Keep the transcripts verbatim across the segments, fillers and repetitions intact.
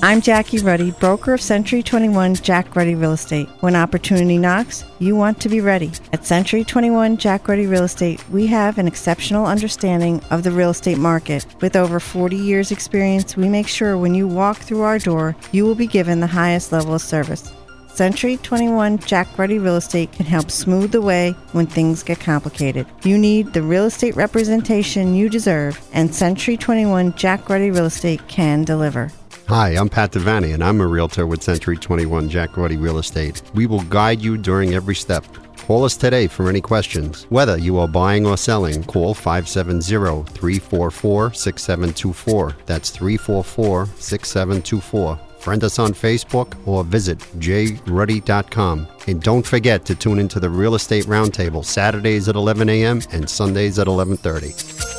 I'm Jackie Ruddy, broker of Century twenty-one Jack Ruddy Real Estate. When opportunity knocks, you want to be ready. At Century twenty-one Jack Ruddy Real Estate, we have an exceptional understanding of the real estate market. With over forty years experience, we make sure when you walk through our door, you will be given the highest level of service. Century twenty-one Jack Ruddy Real Estate can help smooth the way when things get complicated. You need the real estate representation you deserve, and Century twenty-one Jack Ruddy Real Estate can deliver. Hi, I'm Pat Devaney, and I'm a realtor with Century twenty-one Jack Ruddy Real Estate. We will guide you during every step. Call us today for any questions. Whether you are buying or selling, call five seven zero, three four four, six seven two four. That's three four four, six seven two four. Friend us on Facebook or visit j ruddy dot com. And don't forget to tune into the Real Estate Roundtable Saturdays at eleven a.m. and Sundays at eleven thirty.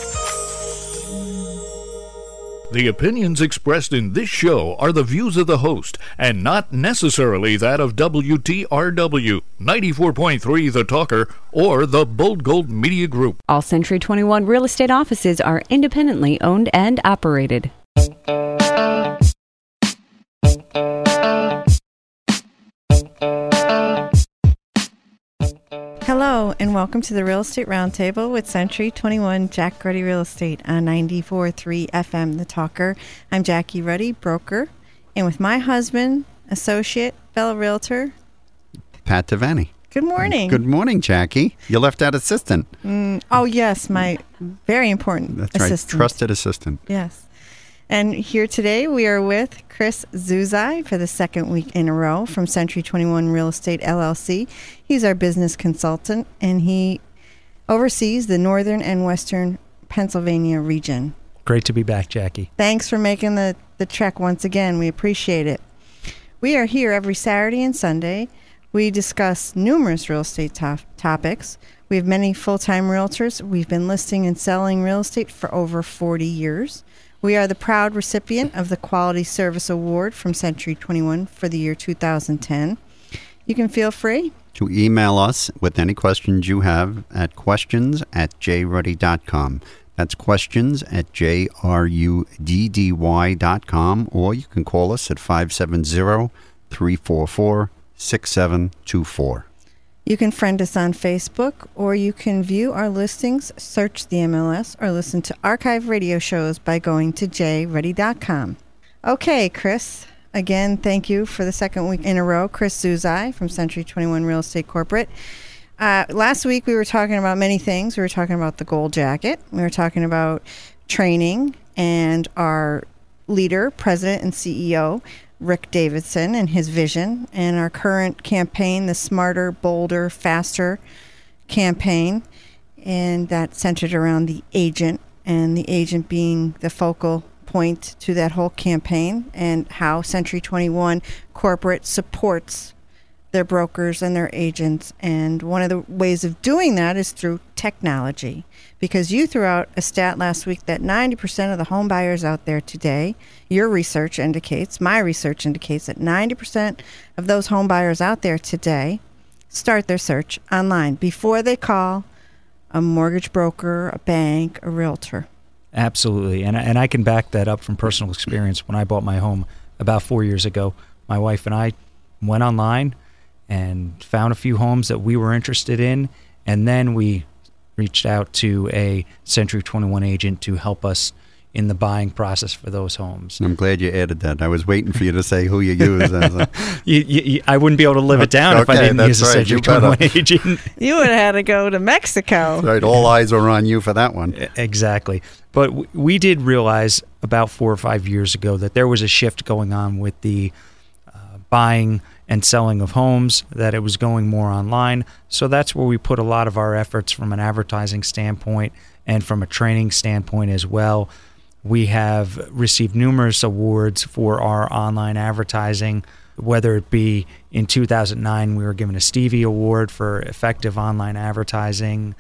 The opinions expressed in this show are the views of the host and not necessarily that of W T R W, ninety-four point three The Talker, or the Bold Gold Media Group. All Century twenty-one real estate offices are independently owned and operated. Hello, and welcome to the Real Estate Roundtable with Century twenty-one Jack Ruddy Real Estate on ninety-four point three F M The Talker. I'm Jackie Ruddy, broker, and with my husband, associate, fellow realtor, Pat Devaney. Good morning. Good morning, Jackie. You left out assistant. Mm, oh, yes, my very important That's assistant. right, trusted assistant. Yes. And here today we are with Chris Zuzai for the second week in a row from Century twenty-one Real Estate L L C. He's our business consultant, and he oversees the northern and western Pennsylvania region. Great to be back, Jackie. Thanks for making the, the trek once again. We appreciate it. We are here every Saturday and Sunday. We discuss numerous real estate to- topics. We have many full-time realtors. We've been listing and selling real estate for over forty years. We are the proud recipient of the Quality Service Award from Century twenty-one for the year two thousand ten. You can feel free to email us with any questions you have at questions at j ruddy dot com. That's questions at j ruddy dot com, or you can call us at five seven zero, three four four, six seven two four. You can friend us on Facebook, or you can view our listings, search the M L S, or listen to archive radio shows by going to j ruddy dot com. Okay, Chris, again, thank you for the second week in a row. Chris Zuzai from Century twenty-one Real Estate Corporate. Uh, last week we were talking about many things. We were talking about the gold jacket. We were talking about training and our leader, president and C E O, Rick Davidson, and his vision, and our current campaign, the Smarter, Bolder, Faster campaign, and that centered around the agent, and the agent being the focal point to that whole campaign, and how Century twenty-one Corporate supports their brokers and their agents. And one of the ways of doing that is through technology, because you threw out a stat last week that ninety percent of the home buyers out there today, your research indicates, my research indicates that ninety percent of those home buyers out there today start their search online before they call a mortgage broker, a bank, a realtor. Absolutely. And, and I can back that up from personal experience. When I bought my home about four years ago, my wife and I went online and found a few homes that we were interested in, and then we reached out to a Century twenty-one agent to help us in the buying process for those homes. I'm glad you added that. I was waiting for you to say who you use. I, was like, you, you, I wouldn't be able to live it down okay, if I didn't use a right. Century twenty-one agent. You would have had to go to Mexico. That's right. All eyes are on you for that one. Exactly. But w- we did realize about four or five years ago that there was a shift going on with the uh, buying and selling of homes, that it was going more online. So that's where we put a lot of our efforts from an advertising standpoint and from a training standpoint as well. We have received numerous awards for our online advertising, whether it be in two thousand nine, we were given a Stevie Award for effective online advertising.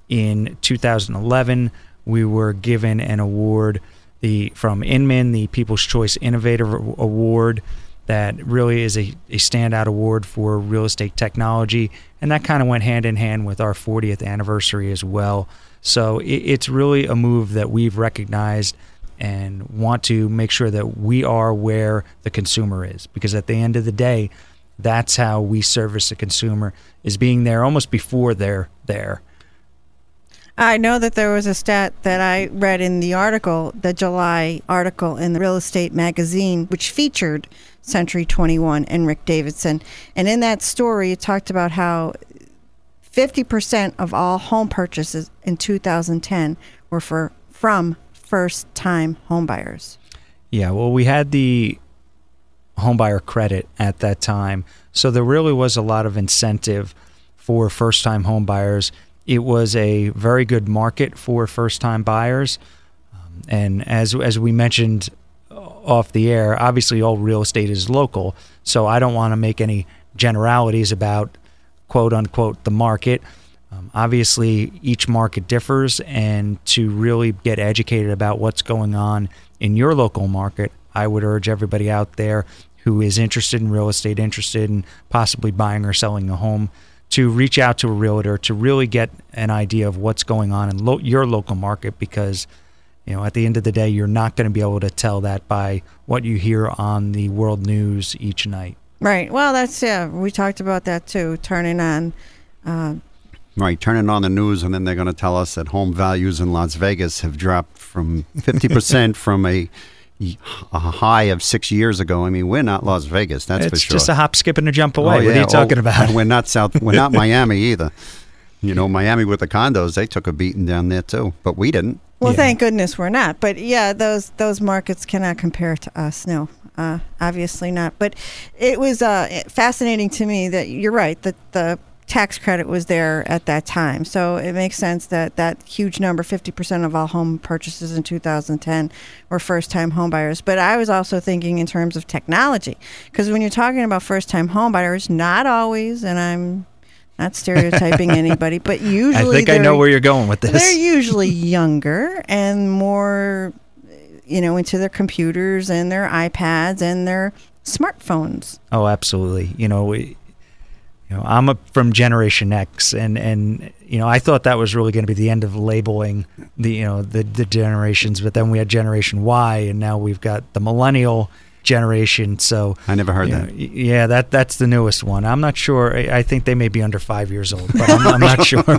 In two thousand eleven, we were given an award the from Inman, the People's Choice Innovator Award, that really is a, a standout award for real estate technology, and that kind of went hand in hand with our fortieth anniversary as well. So it, it's really a move that we've recognized and want to make sure that we are where the consumer is, because at the end of the day, that's how we service the consumer, is being there almost before they're there. I know that there was a stat that I read in the article, the July article in the Real Estate Magazine, which featured Century twenty-one and Rick Davidson. And in that story, it talked about how fifty percent of all home purchases in two thousand ten were for from first-time homebuyers. Yeah, well, we had the homebuyer credit at that time, so there really was a lot of incentive for first-time homebuyers. It was a very good market for first-time buyers, um, and as as we mentioned off the air, obviously all real estate is local, so I don't want to make any generalities about quote-unquote the market. Um, obviously, each market differs, and to really get educated about what's going on in your local market, I would urge everybody out there who is interested in real estate, interested in possibly buying or selling a home, to reach out to a realtor to really get an idea of what's going on in lo- your local market, because you know, at the end of the day, you're not going to be able to tell that by what you hear on the world news each night. Right. Well, that's, yeah, we talked about that too, turning on. Uh, right, turning on the news, and then they're going to tell us that home values in Las Vegas have dropped from fifty percent from a, a high of six years ago. I mean, we're not Las Vegas, that's it's for sure. It's just a hop, skip, and a jump away. Oh, yeah. What are you talking oh, about? We're not South. We're not Miami either. You know, Miami with the condos, they took a beating down there too, but we didn't. Well, Yeah. thank goodness we're not. But yeah, those those markets cannot compare to us. No, uh, obviously not. But it was uh, fascinating to me that you're right, that the tax credit was there at that time. So it makes sense that that huge number, fifty percent of all home purchases in two thousand ten were first-time home buyers. But I was also thinking in terms of technology, because when you're talking about first-time home buyers, not always, and I'm not stereotyping anybody, but usually I think I know where you're going with this. They're usually younger and more, you know, into their computers and their iPads and their smartphones. Oh, absolutely. You know, we, you know, I'm a, from Generation X, and, and you know, I thought that was really going to be the end of labeling the you know the the generations, but then we had Generation Y, and now we've got the millennial generation. So I never heard that. Know, yeah, that that's the newest one. I'm not sure. I, I think they may be under five years old, but I'm, I'm not sure.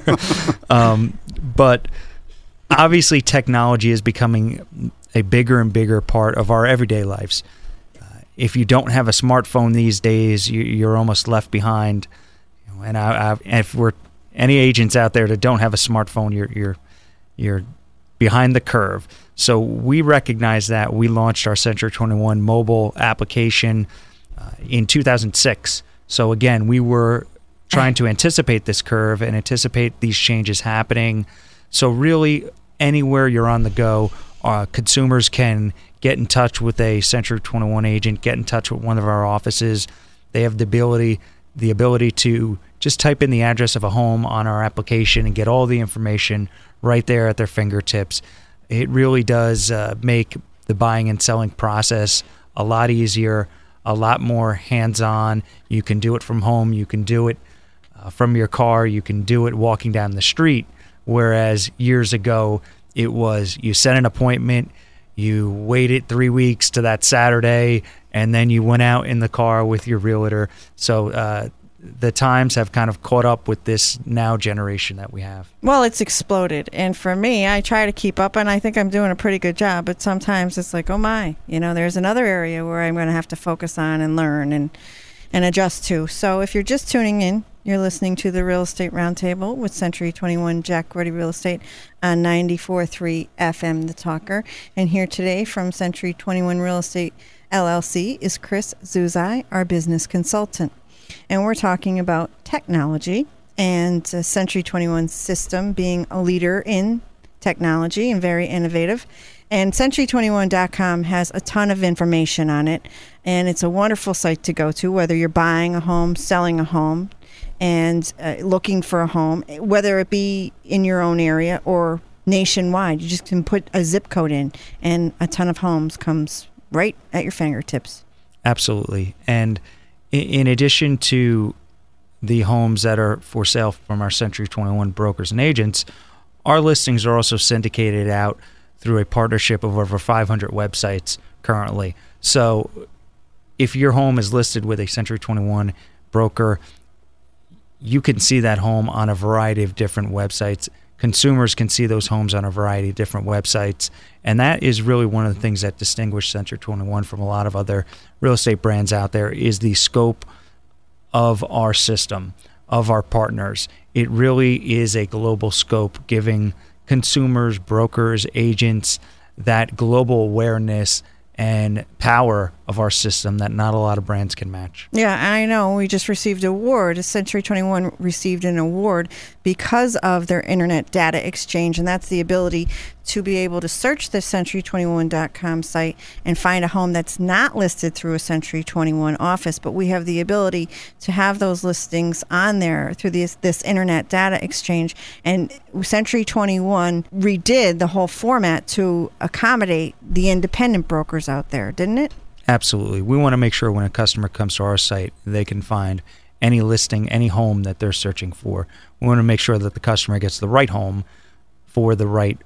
Um, but obviously, technology is becoming a bigger and bigger part of our everyday lives. Uh, if you don't have a smartphone these days, you, you're almost left behind. You know, and I, I, if we're any agents out there that don't have a smartphone, you're you're you're behind the curve. So we recognize that. We launched our Century twenty-one mobile application uh, in two thousand six. So again, we were trying to anticipate this curve and anticipate these changes happening. So really, anywhere you're on the go, uh, consumers can get in touch with a Century twenty-one agent, get in touch with one of our offices. They have the ability, the ability to just type in the address of a home on our application and get all the information right there at their fingertips. It really does uh, make the buying and selling process a lot easier, a lot more hands-on. You can do it from home. You can do it uh, from your car. You can do it walking down the street. Whereas years ago, it was you set an appointment, you waited three weeks to that Saturday, and then you went out in the car with your realtor. So uh, the times have kind of caught up with this now generation that we have. Well, it's exploded. And for me, I try to keep up, and I think I'm doing a pretty good job. But sometimes it's like, oh, my, you know, there's another area where I'm going to have to focus on and learn and, and adjust to. So if you're just tuning in, you're listening to the Real Estate Roundtable with Century twenty-one Jack Gordy Real Estate on ninety-four point three F M The Talker. And here today from Century twenty-one Real Estate L L C is Chris Zuzai, our business consultant. And we're talking about technology and uh, Century twenty-one system being a leader in technology and very innovative. And Century twenty-one dot com has a ton of information on it. And it's a wonderful site to go to, whether you're buying a home, selling a home, and uh, looking for a home, whether it be in your own area or nationwide. You just can put a zip code in, and a ton of homes comes right at your fingertips. Absolutely. And in addition to the homes that are for sale from our Century twenty-one brokers and agents, our listings are also syndicated out through a partnership of over five hundred websites currently. So if your home is listed with a Century twenty-one broker, you can see that home on a variety of different websites. Consumers can see those homes on a variety of different websites. And that is really one of the things that distinguish Century twenty-one from a lot of other real estate brands out there, is the scope of our system, of our partners. It really is a global scope, giving consumers, brokers, agents that global awareness and power of our system that not a lot of brands can match. Yeah, and I know we just received an award. Century twenty-one received an award because of their internet data exchange, and that's the ability to be able to search the century twenty-one dot com site and find a home that's not listed through a Century twenty-one office, but we have the ability to have those listings on there through this, this internet data exchange. And Century twenty-one redid the whole format to accommodate the independent brokers out there, didn't it? Absolutely. We want to make sure when a customer comes to our site, they can find any listing, any home that they're searching for. We want to make sure that the customer gets the right home for the right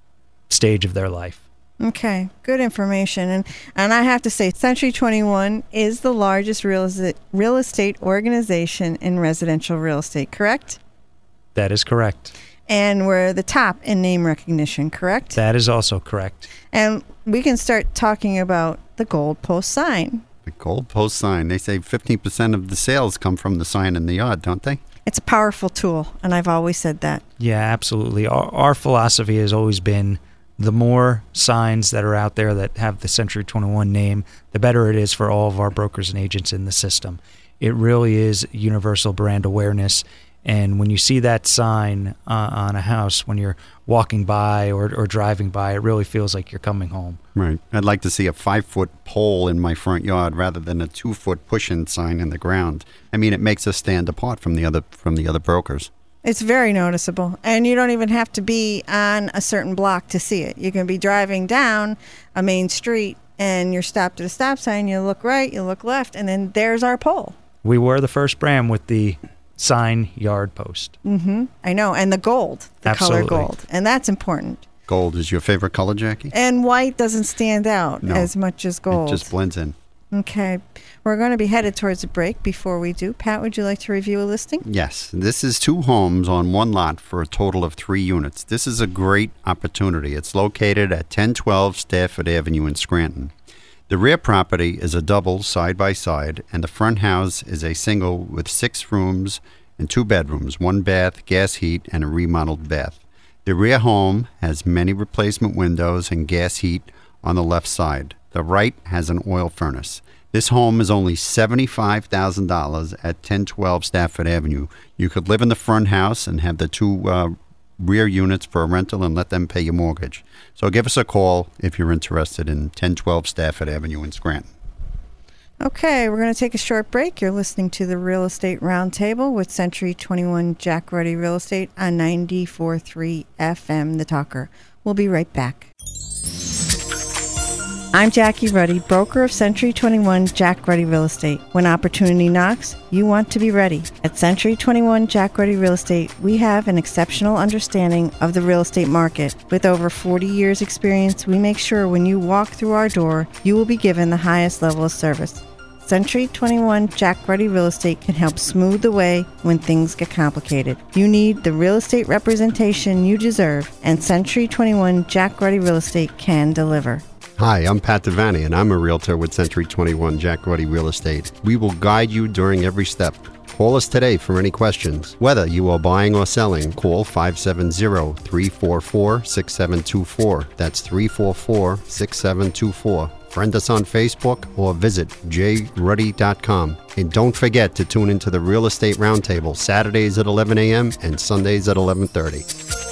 stage of their life. Okay, good information. And and I have to say, Century twenty-one is the largest real estate, real estate organization in residential real estate, correct? That is correct. And we're the top in name recognition, correct? That is also correct. And we can start talking about the Gold Post sign. The Gold Post sign. They say fifteen percent of the sales come from the sign in the yard, don't they? It's a powerful tool, and I've always said that. Yeah, absolutely. Our, our philosophy has always been, the more signs that are out there that have the Century twenty-one name, the better it is for all of our brokers and agents in the system. It really is universal brand awareness. And when you see that sign uh, on a house, when you're walking by or, or driving by, it really feels like you're coming home. Right. I'd like to see a five-foot pole in my front yard rather than a two-foot push-in sign in the ground. I mean, it makes us stand apart from the other from the other brokers. It's very noticeable, and you don't even have to be on a certain block to see it. You can be driving down a main street, and you're stopped at a stop sign. You look right, you look left, and then there's our pole. We were the first brand with the sign yard post. Mm-hmm. I know, and the gold, the Absolutely. color gold, and that's important. Gold is your favorite color, Jackie? And white doesn't stand out No. as much as gold. It just blends in. Okay, we're going to be headed towards a break. Before we do, Pat, would you like to review a listing? Yes, this is two homes on one lot for a total of three units. This is a great opportunity. It's located at ten twelve Stafford Avenue in Scranton. The rear property is a double side-by-side, and the front house is a single with six rooms and two bedrooms, one bath, gas heat, and a remodeled bath. The rear home has many replacement windows and gas heat on the left side. The right has an oil furnace. This home is only seventy-five thousand dollars at ten twelve Stafford Avenue. You could live in the front house and have the two uh, rear units for a rental and let them pay your mortgage. So give us a call if you're interested in ten twelve Stafford Avenue in Scranton. Okay, we're going to take a short break. You're listening to the Real Estate Roundtable with Century twenty-one Jack Ruddy Real Estate on ninety-four point three F M, The Talker. We'll be right back. I'm Jackie Ruddy, broker of Century twenty-one Jack Ruddy Real Estate. When opportunity knocks, you want to be ready. At Century twenty-one Jack Ruddy Real Estate, we have an exceptional understanding of the real estate market. With over forty years experience, we make sure when you walk through our door, you will be given the highest level of service. Century twenty-one Jack Ruddy Real Estate can help smooth the way when things get complicated. You need the real estate representation you deserve, and Century twenty-one Jack Ruddy Real Estate can deliver. Hi, I'm Pat Devaney, and I'm a realtor with Century twenty-one Jack Ruddy Real Estate. We will guide you during every step. Call us today for any questions. Whether you are buying or selling, call five seven zero, three four four, six seven two four. That's three four four, six seven two four. Friend us on Facebook or visit j ruddy dot com. And don't forget to tune into the Real Estate Roundtable Saturdays at eleven a.m. and Sundays at eleven thirty.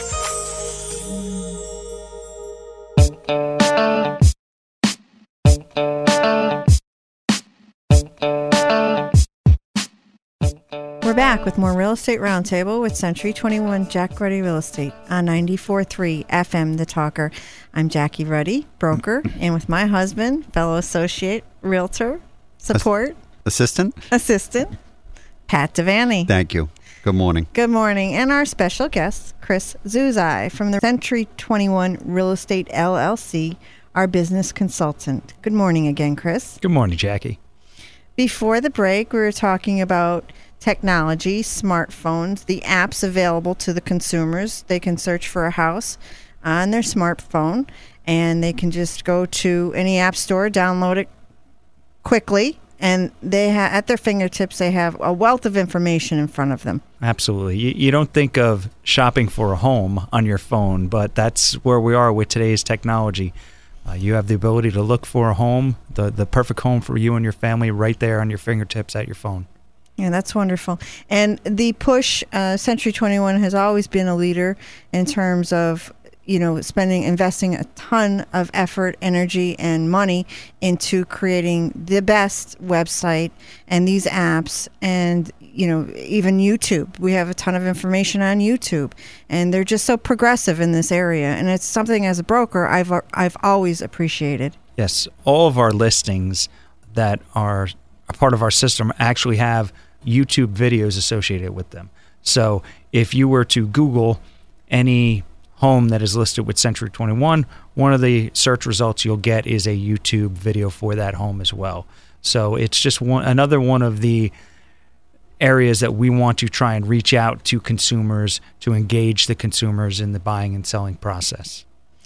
We're back with more Real Estate Roundtable with Century twenty-one Jack Ruddy Real Estate on ninety-four point three F M, The Talker. I'm Jackie Ruddy, broker, and with my husband, fellow associate, realtor, support, Assistant? assistant, Pat Devaney. Thank you. Good morning. Good morning. And our special guest, Chris Zuzai from the Century twenty-one Real Estate L L C, our business consultant. Good morning again, Chris. Good morning, Jackie. Before the break, we were talking about technology, smartphones, the apps available to the consumers. They can search for a house on their smartphone, and they can just go to any app store, download it quickly, and they ha- at their fingertips, they have a wealth of information in front of them. Absolutely. You, you don't think of shopping for a home on your phone, but that's where we are with today's technology. Uh, you have the ability to look for a home, the, the perfect home for you and your family right there on your fingertips at your phone. Yeah, that's wonderful. And the push, uh, Century twenty-one has always been a leader in terms of, you know, spending, investing a ton of effort, energy, and money into creating the best website and these apps and, you know, even YouTube. We have a ton of information on YouTube, and they're just so progressive in this area. And it's something as a broker I've I've always appreciated. Yes, all of our listings that are a part of our system actually have YouTube videos associated with them. So if you were to Google any home that is listed with Century twenty-one, one of the search results you'll get is a YouTube video for that home as well. So it's just one another one of the areas that we want to try and reach out to consumers to engage the consumers in the buying and selling process.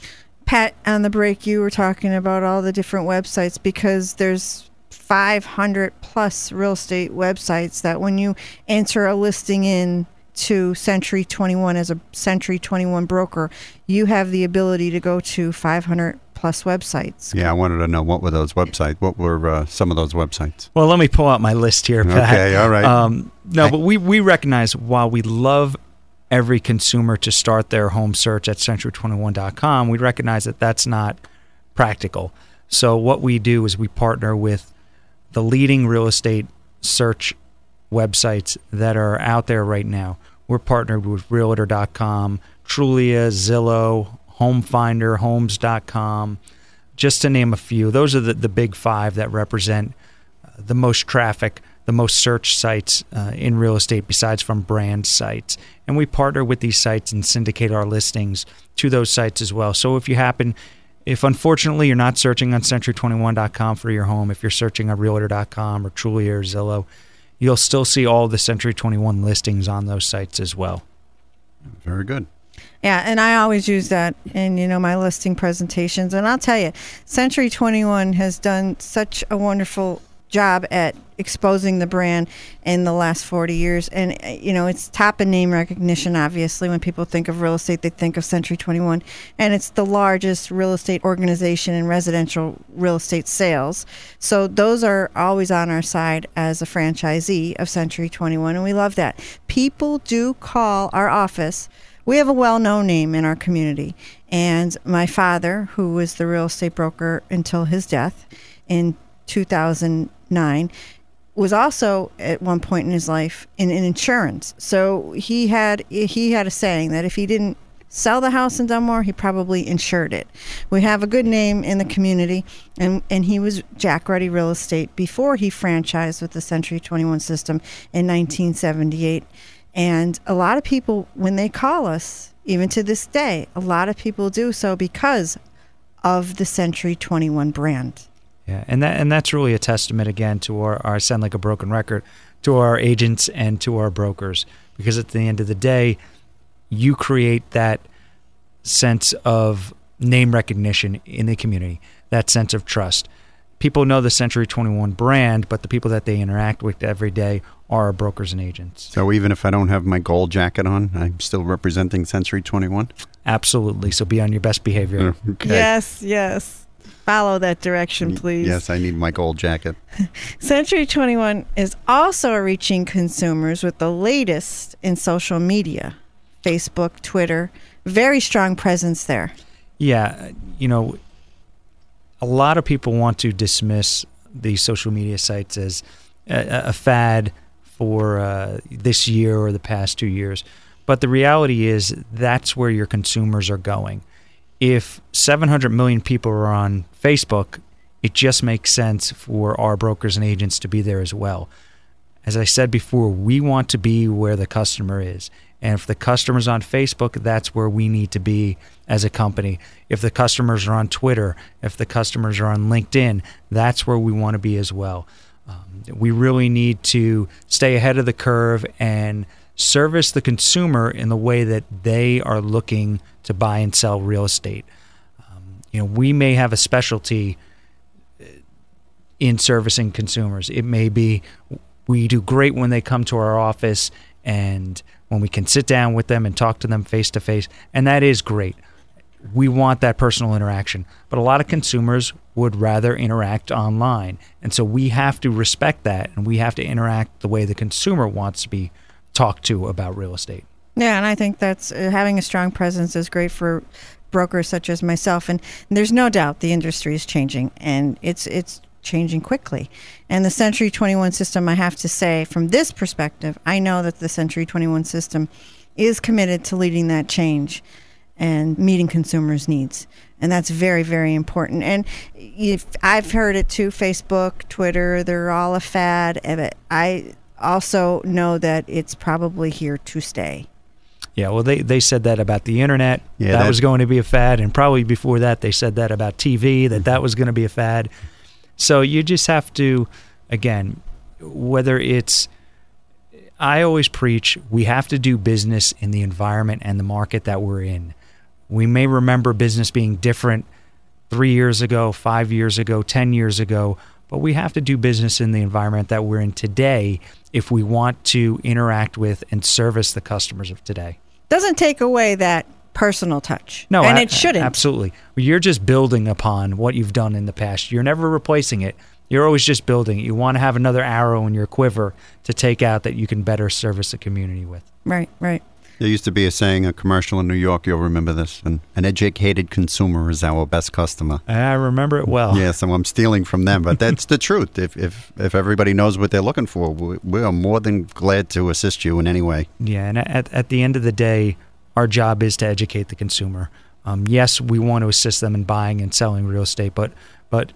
Pat, on the break, you were talking about all the different websites because there's five hundred plus real estate websites that when you enter a listing in to Century twenty-one as a Century twenty-one broker, you have the ability to go to five hundred plus websites. Yeah, I wanted to know what were those websites? What were uh, some of those websites? Well, let me pull out my list here, Pat. Okay, all right. Um, no, I- but we, we recognize while we love every consumer to start their home search at century twenty-one dot com, we recognize that that's not practical. So what we do is we partner with the leading real estate search websites that are out there right now. We're partnered with realtor dot com, Trulia, Zillow, HomeFinder, homes dot com, just to name a few. Those are the, the big five that represent uh, the most traffic, the most search sites uh, in real estate besides from brand sites. And we partner with these sites and syndicate our listings to those sites as well. So if you happen, if unfortunately you're not searching on century twenty-one dot com for your home, if you're searching on realtor dot com or Trulia or Zillow, you'll still see all the Century twenty-one listings on those sites as well. Very good. Yeah, and I always use that in, you know, my listing presentations. And I'll tell you, Century twenty-one has done such a wonderful job at exposing the brand in the last forty years. And, you know, it's top in name recognition, obviously. When people think of real estate, they think of Century twenty-one. And it's the largest real estate organization in residential real estate sales. So those are always on our side as a franchisee of Century twenty-one. And we love that. People do call our office. We have a well-known name in our community. And my father, who was the real estate broker until his death in two thousand nine, was also at one point in his life in, in insurance. So he had he had a saying that if he didn't sell the house in Dunmore, he probably insured it. We have a good name in the community, and, and he was Jack Ruddy Real Estate before he franchised with the Century twenty-one system in nineteen seventy-eight. And a lot of people, when they call us, even to this day, a lot of people do so because of the Century twenty-one brand. Yeah, and that and that's really a testament again to our, our sound like a broken record, to our agents and to our brokers, because at the end of the day, you create that sense of name recognition in the community, that sense of trust. People know the Century twenty-one brand, but the people that they interact with every day are our brokers and agents. So even if I don't have my gold jacket on, I'm still representing Century twenty-one? Absolutely. So be on your best behavior. Okay. Yes, yes. Follow that direction, please. Yes, I need my gold jacket. Century twenty-one is also reaching consumers with the latest in social media. Facebook, Twitter, very strong presence there. Yeah, you know, a lot of people want to dismiss these social media sites as a, a fad for uh, this year or the past two years. But the reality is that's where your consumers are going. If seven hundred million people are on Facebook, it just makes sense for our brokers and agents to be there as well. As I said before, we want to be where the customer is. And if the customer's on Facebook, that's where we need to be as a company. If the customers are on Twitter, if the customers are on LinkedIn, that's where we want to be as well. Um, we really need to stay ahead of the curve and service the consumer in the way that they are looking to buy and sell real estate. Um, you know, we may have a specialty in servicing consumers. It may be we do great when they come to our office and when we can sit down with them and talk to them face to face, and that is great. We want that personal interaction. But a lot of consumers would rather interact online. And so we have to respect that, and we have to interact the way the consumer wants to be talked to about real estate. Yeah, and I think that's uh, having a strong presence is great for brokers such as myself. And there's no doubt the industry is changing, and it's it's changing quickly. And the Century twenty-one system, I have to say, from this perspective, I know that the Century twenty-one system is committed to leading that change and meeting consumers' needs. And that's very, very important. And if, I've heard it too, Facebook, Twitter, they're all a fad. I also know that it's probably here to stay. Yeah, well, they, they said that about the internet. Yeah, that, that was going to be a fad. And probably before that, they said that about T V, that that was going to be a fad. So you just have to, again, whether it's, I always preach, we have to do business in the environment and the market that we're in. We may remember business being different three years ago, five years ago, ten years ago, but we have to do business in the environment that we're in today if we want to interact with and service the customers of today. Doesn't take away that personal touch. No, and a- it shouldn't. Absolutely. You're just building upon what you've done in the past. You're never replacing it. You're always just building it. You want to have another arrow in your quiver to take out that you can better service the community with. Right, right. There used to be a saying, a commercial in New York, you'll remember this, an, an educated consumer is our best customer. I remember it well. Yeah, so I'm stealing from them, but that's the truth. If, if if everybody knows what they're looking for, we, we are more than glad to assist you in any way. Yeah, and at, at the end of the day, our job is to educate the consumer. Um, yes, we want to assist them in buying and selling real estate, but but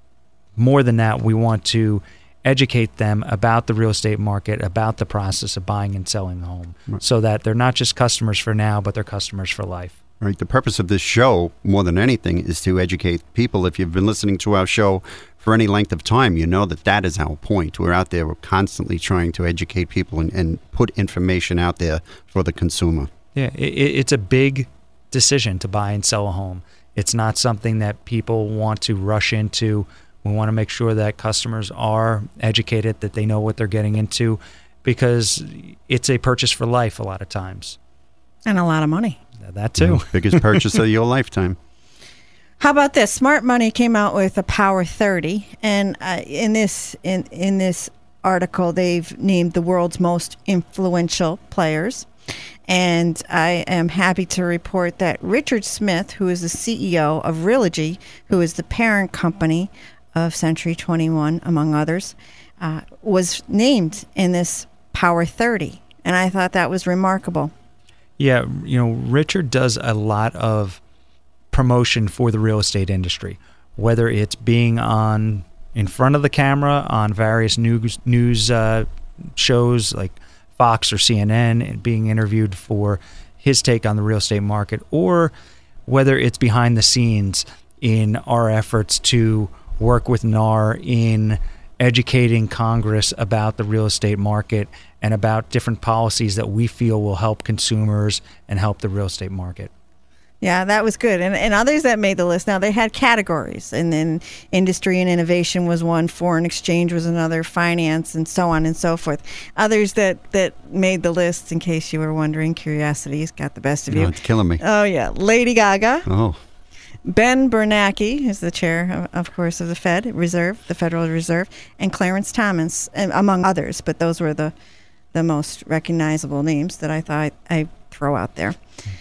more than that, we want to educate them about the real estate market, about the process of buying and selling a home, Right. so that they're not just customers for now, but they're customers for life. Right. The purpose of this show, more than anything, is to educate people. If you've been listening to our show for any length of time, you know that that is our point. We're out there, we're constantly trying to educate people and, and put information out there for the consumer. Yeah, it, it's a big decision to buy and sell a home. It's not something that people want to rush into. We want to make sure that customers are educated, that they know what they're getting into, because it's a purchase for life a lot of times. And a lot of money. That too. Biggest purchase of your lifetime. How about this? Smart Money came out with a Power thirty, and uh, in this in in this article, they've named the world's most influential players. And I am happy to report that Richard Smith, who is the C E O of Realogy, who is the parent company of Century twenty-one, among others, uh, was named in this Power thirty. And I thought that was remarkable. Yeah, you know, Richard does a lot of promotion for the real estate industry, whether it's being on in front of the camera on various news news uh, shows like Fox or C N N, and being interviewed for his take on the real estate market, or whether it's behind the scenes in our efforts to work with N A R in educating Congress about the real estate market and about different policies that we feel will help consumers and help the real estate market. Yeah, that was good. And, and others that made the list, now they had categories, and then industry and innovation was one, foreign exchange was another, finance, and so on and so forth. Others that, that made the list, in case you were wondering, curiosity's got the best of No, you. it's killing me. Oh, yeah. Lady Gaga. Oh, Ben Bernanke is the chair, of, of course, of the Fed Reserve, the Federal Reserve, and Clarence Thomas, and among others. But those were the, the most recognizable names that I thought I'd throw out there.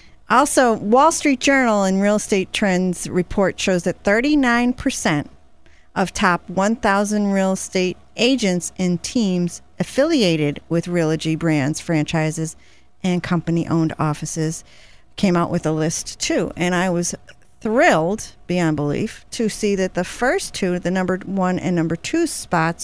Also, Wall Street Journal and Real Estate Trends report shows that thirty-nine percent of top one thousand real estate agents and teams affiliated with Realogy brands, franchises, and company-owned offices came out with a list too. And I was thrilled beyond belief to see that the first two, the number one and number two spots,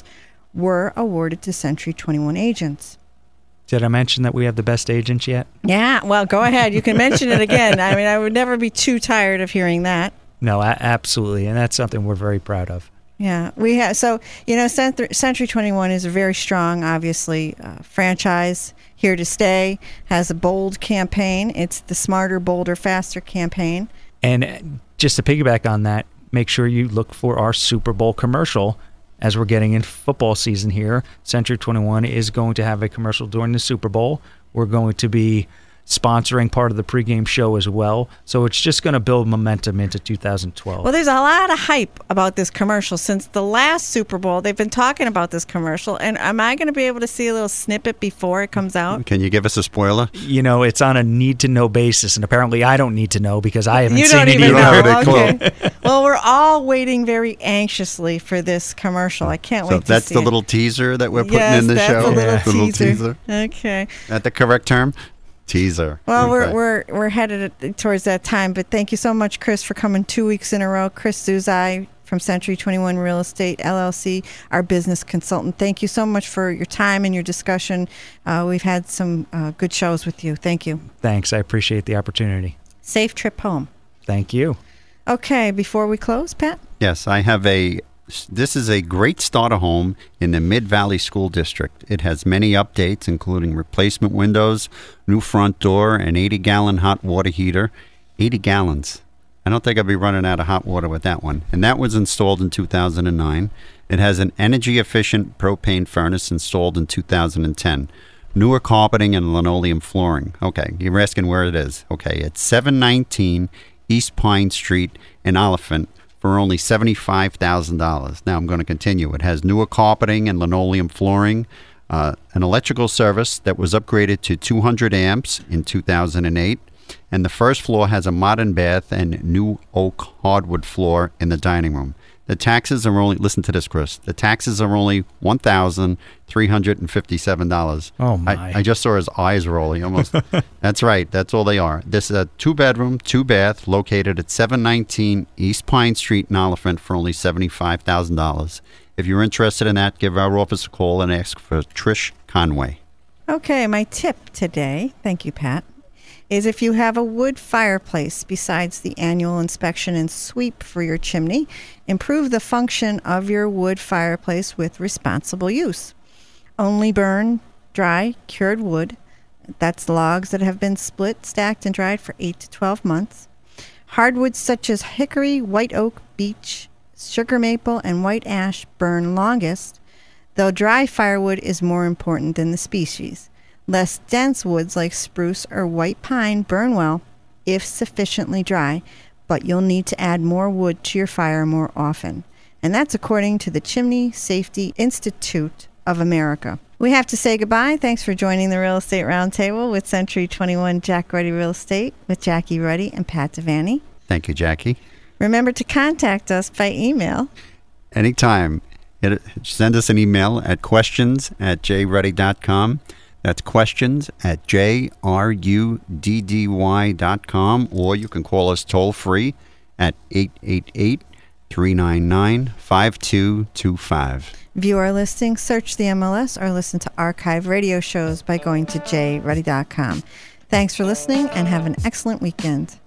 were awarded to Century twenty-one agents. Did I mention that we have the best agents yet? Yeah, well, go ahead. You can mention it again. I mean, I would never be too tired of hearing that. No, a- absolutely. And that's something we're very proud of. Yeah, we have. So, you know, Century twenty-one is a very strong, obviously, uh, franchise, here to stay, has a bold campaign. It's the Smarter, Bolder, Faster campaign. And just to piggyback on that, make sure you look for our Super Bowl commercial. As we're getting in football season here, Century twenty-one is going to have a commercial during the Super Bowl. We're going to be sponsoring part of the pregame show as well. So it's just going to build momentum into two thousand twelve. Well, there's a lot of hype about this commercial. Since the last Super Bowl, they've been talking about this commercial. And am I going to be able to see a little snippet before it comes out? Can you give us a spoiler? You know, it's on a need-to-know basis, and apparently I don't need to know because I haven't you seen don't it even either. know. Okay. Well, we're all waiting very anxiously for this commercial. I can't so wait to that's see the it. little teaser that we're putting yes, in the that's show? A little, Yeah. The little teaser. teaser. Okay. Is that the correct term? Teaser. Well, Okay. we're we're we're headed towards that time, but thank you so much, Chris, for coming two weeks in a row. Chris Zuzai from Century twenty-one Real Estate L L C, our business consultant. Thank you so much for your time and your discussion. Uh, we've had some uh, good shows with you. Thank you. Thanks. I appreciate the opportunity. Safe trip home. Thank you. Okay, before we close, Pat? Yes, I have a. This is a great starter home in the Mid-Valley School District. It has many updates, including replacement windows, new front door, an eighty-gallon hot water heater. eighty gallons. I don't think I'll be running out of hot water with that one. And that was installed in two thousand nine. It has an energy-efficient propane furnace installed in two thousand ten. Newer carpeting and linoleum flooring. Okay, you're asking where it is. Okay, it's seven nineteen East Pine Street in Oliphant, for only seventy-five thousand dollars. Now I'm going to continue. It has newer carpeting and linoleum flooring, uh, an electrical service that was upgraded to two hundred amps in two thousand eight, and the first floor has a modern bath and new oak hardwood floor in the dining room. The taxes are only, listen to this, Chris, the taxes are only one thousand three hundred fifty-seven dollars. Oh, my. I, I just saw his eyes rolling almost. That's right. That's all they are. This is a two-bedroom, two-bath located at seven nineteen East Pine Street in Oliphant for only seventy-five thousand dollars. If you're interested in that, give our office a call and ask for Trish Conway. Okay, my tip today, thank you, Pat, is if you have a wood fireplace besides the annual inspection and sweep for your chimney, improve the function of your wood fireplace with responsible use. Only burn dry, cured wood. That's logs that have been split, stacked, and dried for eight to twelve months. Hardwoods such as hickory, white oak, beech, sugar maple, and white ash burn longest, though dry firewood is more important than the species. Less dense woods like spruce or white pine burn well if sufficiently dry, but you'll need to add more wood to your fire more often. And that's according to the Chimney Safety Institute of America. We have to say goodbye. Thanks for joining the Real Estate Roundtable with Century twenty-one Jack Ruddy Real Estate with Jackie Ruddy and Pat Devaney. Thank you, Jackie. Remember to contact us by email. Anytime. It, send us an email at questions at j ruddy dot com. That's questions at j r u d d y dot com, or you can call us toll free at eight eight eight, three nine nine, five two two five. View our listings, search the M L S, or listen to archive radio shows by going to j ruddy dot com. Thanks for listening and have an excellent weekend.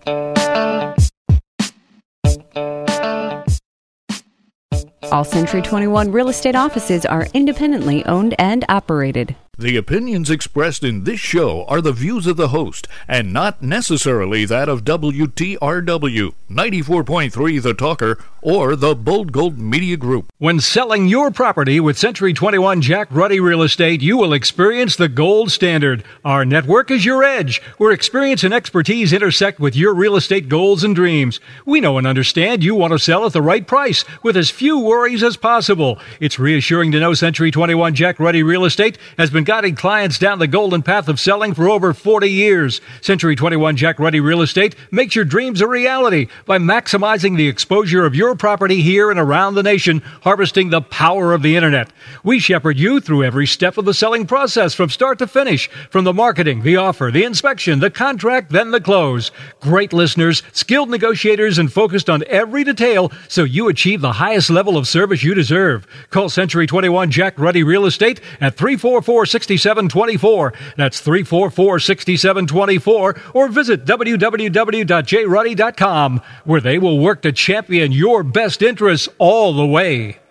All Century twenty-one real estate offices are independently owned and operated. The opinions expressed in this show are the views of the host and not necessarily that of W T R W, ninety-four point three The Talker, or the Bold Gold Media Group. When selling your property with Century twenty-one Jack Ruddy Real Estate, you will experience the gold standard. Our network is your edge, where experience and expertise intersect with your real estate goals and dreams. We know and understand you want to sell at the right price with as few worries as possible. It's reassuring to know Century twenty-one Jack Ruddy Real Estate has been guided clients down the golden path of selling for over forty years. Century twenty-one Jack Ruddy Real Estate makes your dreams a reality by maximizing the exposure of your property here and around the nation, harvesting the power of the internet. We shepherd you through every step of the selling process from start to finish, from the marketing, the offer, the inspection, the contract, then the close. Great listeners, skilled negotiators, and focused on every detail so you achieve the highest level of service you deserve. Call Century twenty-one Jack Ruddy Real Estate at three four four, six seven two four. That's three four four, six seven two four, or visit w w w dot j ruddy dot com, where they will work to champion your best interests all the way.